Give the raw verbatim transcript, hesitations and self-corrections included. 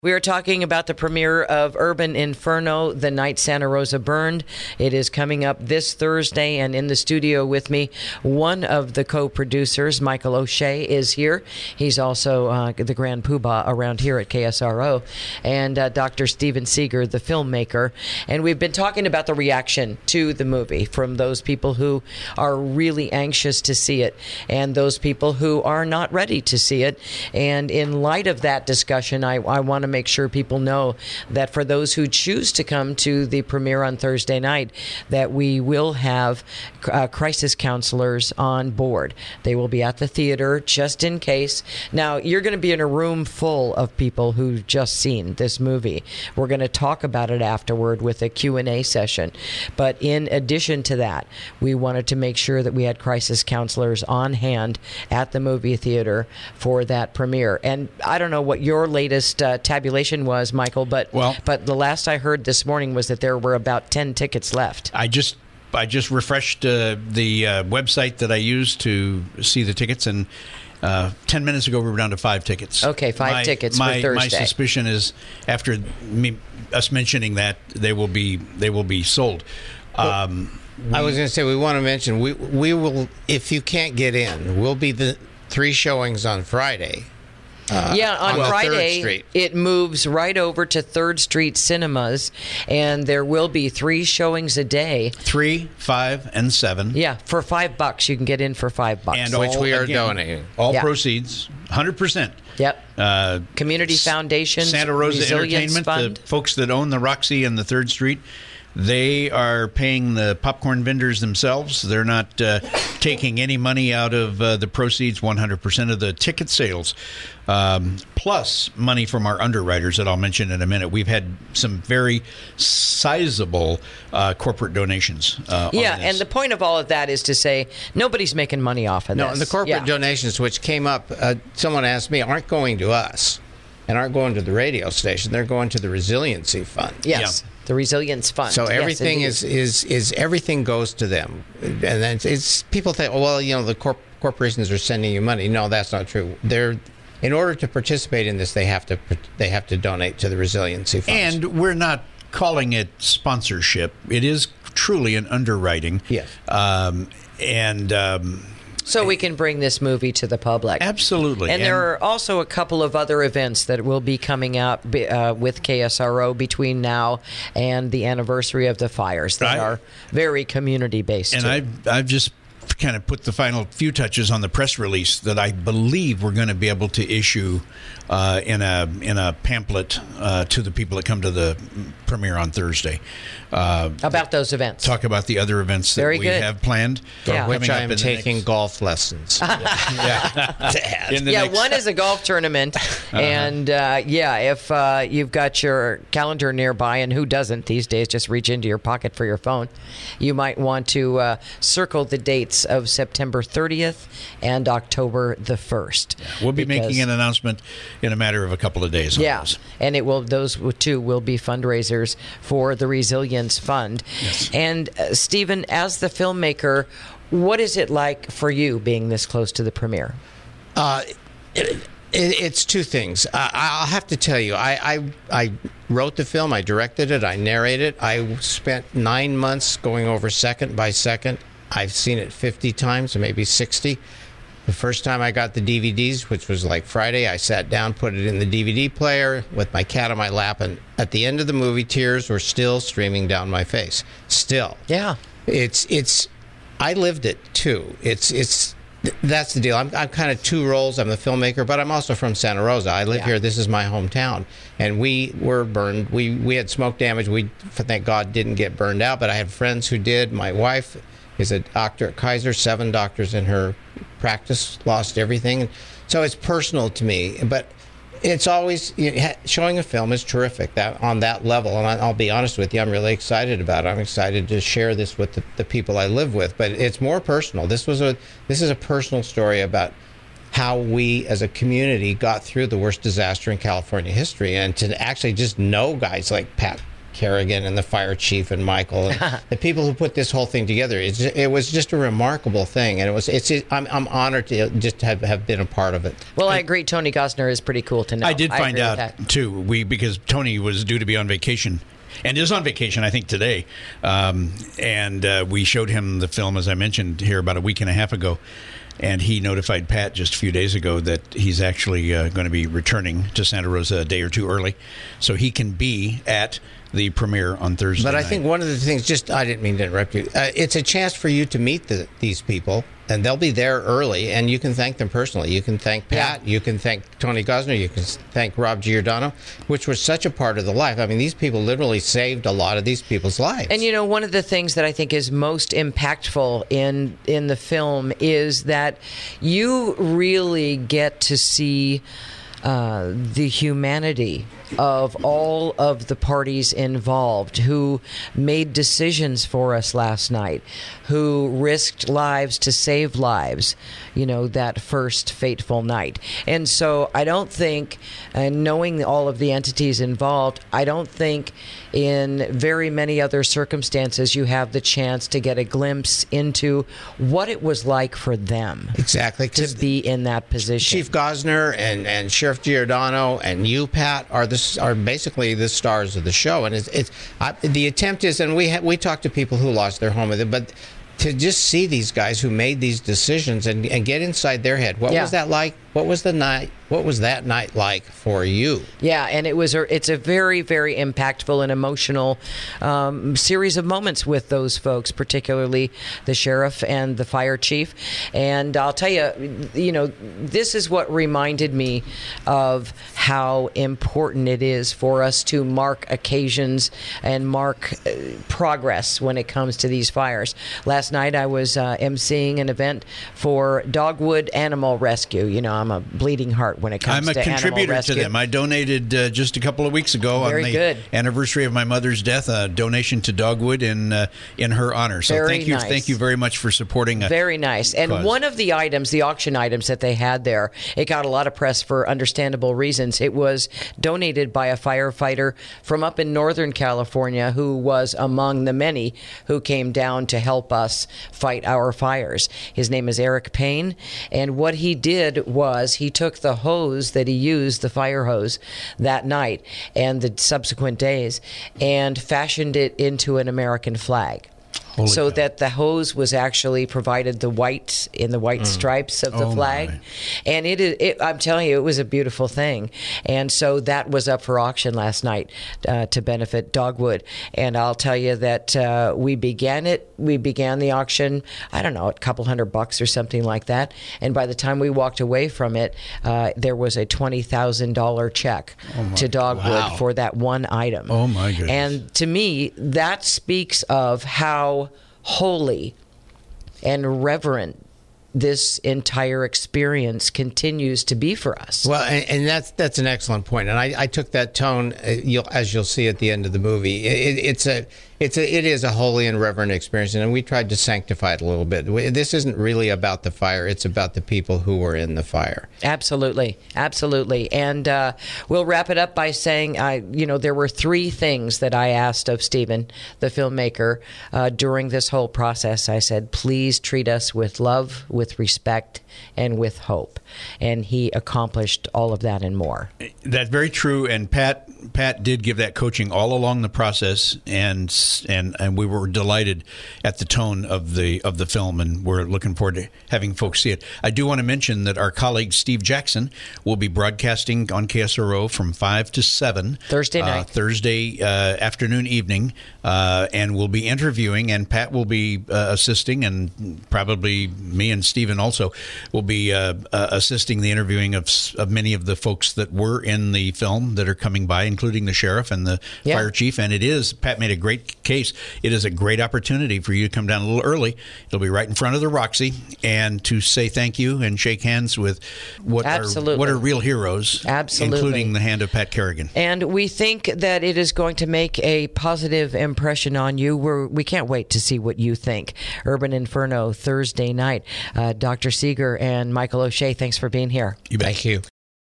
We are talking about the premiere of Urban Inferno, The Night Santa Rosa Burned. It is coming up this Thursday, and in the studio with me, one of the co-producers, Michael O'Shea, is here. He's also uh, the grand poobah around here at K S R O, and uh, Doctor Steven Seeger, the filmmaker. And we've been talking about the reaction to the movie from those people who are really anxious to see it and those people who are not ready to see it. And in light of that discussion, I, I want to make sure people know that for those who choose to come to the premiere on Thursday night, that we will have uh, crisis counselors on board. They will be at the theater just in case. Now, you're going to be in a room full of people who've just seen this movie. We're going to talk about it afterward with a Q and A session. But in addition to that, we wanted to make sure that we had crisis counselors on hand at the movie theater for that premiere. And I don't know what your latest uh, tabulation was, Michael, but well, but the last I heard this morning was that there were about ten tickets left. I just I just refreshed uh, the uh, website that I use to see the tickets, and uh, ten minutes ago we were down to five tickets. Okay, five my, tickets my, for Thursday. My suspicion is after me, us mentioning that they will be they will be sold. Um, well, I was going to say we want to mention we we will, if you can't get in, we'll be the three showings on Friday. Uh, yeah, on, on Friday, it moves right over to Third Street Cinemas, and there will be three showings a day. Three, five, and seven. Yeah, for five bucks. You can get in for five bucks. And which all, we are again, donating. All yeah. proceeds, one hundred percent. Yep. Uh, Community Foundation, Santa Rosa Resilience Entertainment, Fund. The folks that own the Roxy and the Third Street, they are paying the popcorn vendors themselves. They're not uh, taking any money out of uh, the proceeds, one hundred percent of the ticket sales, um, plus money from our underwriters that I'll mention in a minute. We've had some very sizable uh, corporate donations. Uh, yeah, on this. and the point of all of that is to say nobody's making money off of no, this. No, and the corporate yeah. donations, which came up, uh, someone asked me, aren't going to us and aren't going to the radio station. They're going to the Resiliency Fund. Yes. Yeah. The Resilience Fund. So everything yes, is, is is everything goes to them, and then it's, it's people think, oh, well, you know, the corp- corporations are sending you money. No, that's not true. They're in order to participate in this, they have to they have to donate to the Resiliency Fund. And we're not calling it sponsorship. It is truly an underwriting. Yes. Um, and. Um, So we can bring this movie to the public. Absolutely. And, and there are also a couple of other events that will be coming out uh, with K S R O between now and the anniversary of the fires that I, are very community-based. And too. I've, I've just kind of put the final few touches on the press release that I believe we're going to be able to issue uh, in a in a pamphlet uh, to the people that come to the premiere on Thursday. Uh, about those events. Talk about the other events that Very we good. have planned. Yeah. Which I am taking next... golf lessons. yeah. yeah, next... one is a golf tournament. uh-huh. And, uh, yeah, if uh, you've got your calendar nearby, and who doesn't these days, just reach into your pocket for your phone, you might want to uh, circle the dates of September thirtieth and October the first. Yeah. We'll be because, making an announcement in a matter of a couple of days. Yeah, those. and it will; those two will be fundraisers for the Resilience Fund. Yes. And uh, Steven, as the filmmaker, what is it like for you being this close to the premiere? Uh, it, it, it's two things. Uh, I'll have to tell you, I, I I wrote the film, I directed it, I narrated it. I spent nine months going over second by second. I've seen it fifty times, or maybe sixty. The first time I got the D V Ds, which was like Friday, I sat down, put it in the D V D player with my cat on my lap, and at the end of the movie, tears were still streaming down my face. Still. Yeah. It's, it's, I lived it too. It's, it's, that's the deal. I'm, I'm kind of two roles. I'm the filmmaker, but I'm also from Santa Rosa. I live yeah. here. This is my hometown. And we were burned. We, we had smoke damage. We, thank God, didn't get burned out, but I had friends who did. My wife is a doctor at Kaiser, seven doctors in her practice, lost everything. So it's personal to me, but it's always, you know, showing a film is terrific that on that level. And I'll be honest with you, I'm really excited about it. I'm excited to share this with the, the people I live with, but it's more personal. This was a, this is a personal story about how we as a community got through the worst disaster in California history, and to actually just know guys like Pat Kerrigan and the fire chief and Michael, and the people who put this whole thing together. It's, it was just a remarkable thing, and it was. It's. I'm, I'm honored to just have, have been a part of it. Well, I agree. Tony Gosner is pretty cool to know. I did I find agree out with that. too. We because Tony was due to be on vacation. And is on vacation, I think, today. Um, and uh, we showed him the film, as I mentioned, here about a week and a half ago. And he notified Pat just a few days ago that he's actually uh, going to be returning to Santa Rosa a day or two early, so he can be at the premiere on Thursday But I night. think one of the things, just I didn't mean to interrupt you. Uh, it's a chance for you to meet the, these people, and they'll be there early, and you can thank them personally. You can thank Pat, you can thank Tony Gosner, you can thank Rob Giordano, which was such a part of the life. I mean, these people literally saved a lot of these people's lives. And you know, one of the things that I think is most impactful in in the film is that you really get to see uh, the humanity of all of the parties involved who made decisions for us last night, who risked lives to save lives, you know, that first fateful night. And so I don't think, uh, knowing all of the entities involved, I don't think in very many other circumstances you have the chance to get a glimpse into what it was like for them. Exactly. To be in that position. Chief Gosner and, and Sheriff Giordano and you, Pat, are the are basically the stars of the show, and it's, it's I, the attempt is, and we ha, we talked to people who lost their home with it, but to just see these guys who made these decisions and, and get inside their head. What Yeah. was that like? What was the night? What was that night like for you? Yeah, and it was a, it's a very, very impactful and emotional um, series of moments with those folks, particularly the sheriff and the fire chief. And I'll tell you, you know, this is what reminded me of how important it is for us to mark occasions and mark uh, progress when it comes to these fires. Last night I was uh, emceeing an event for Dogwood Animal Rescue. You know, I'm a bleeding heart when it comes I'm a to animal contributor rescue. to them. I donated uh, just a couple of weeks ago Very on the good. anniversary of my mother's death, a donation to Dogwood in uh, in her honor. So Very thank you, nice. thank you very much for supporting. A Very nice. And cause. one of the items, the auction items that they had there, it got a lot of press for understandable reasons. It was donated by a firefighter from up in Northern California who was among the many who came down to help us fight our fires. His name is Eric Payne, and what he did was he took the hose that he used, the fire hose, that night and the subsequent days, and fashioned it into an American flag. Holy so cow. that the hose was actually provided the white in the white stripes of the Oh, flag, my. and it is. It, I'm telling you, it was a beautiful thing. And so that was up for auction last night uh, to benefit Dogwood. And I'll tell you that uh, we began it. We began the auction. I don't know, a couple hundred bucks or something like that. And by the time we walked away from it, uh, there was a twenty thousand dollar check to Dogwood Wow. for that one item. Oh, my goodness. And to me, that speaks of how holy and reverent this entire experience continues to be for us. Well, and, and that's that's an excellent point, and I, I took that tone, uh, you'll, as you'll see at the end of the movie. It, it's a it's a it is a holy and reverent experience, and we tried to sanctify it a little bit. We- This isn't really about the fire; it's about the people who were in the fire. Absolutely, absolutely. And uh, we'll wrap it up by saying, I, you know, there were three things that I asked of Stephen, the filmmaker, uh, during this whole process. I said, please treat us with love, with respect, and with hope. And he accomplished all of that and more. That's very true, and Pat Pat did give that coaching all along the process, and and and we were delighted at the tone of the of the film, and we're looking forward to having folks see it. I do want to mention that our colleague Steve Jackson will be broadcasting on K S R O from five to seven Thursday uh, night. Thursday uh, afternoon, evening, uh, and we'll be interviewing, and Pat will be uh, assisting, and probably me and Stephen also will be uh, uh, assisting the interviewing of s- of many of the folks that were in the film that are coming by, including the sheriff and the Yeah. fire chief. And it is, Pat made a great case. It is a great opportunity for you to come down a little early. It'll be right in front of the Roxy, and to say thank you and shake hands with what Absolutely. are what are real heroes, Absolutely. including the hand of Pat Kerrigan. And we think that it is going to make a positive impression on you. We're, we can't wait to see what you think. Urban Inferno, Thursday night. Uh, Doctor Seeger and Michael O'Shea, thanks for being here. You bet. Thank you.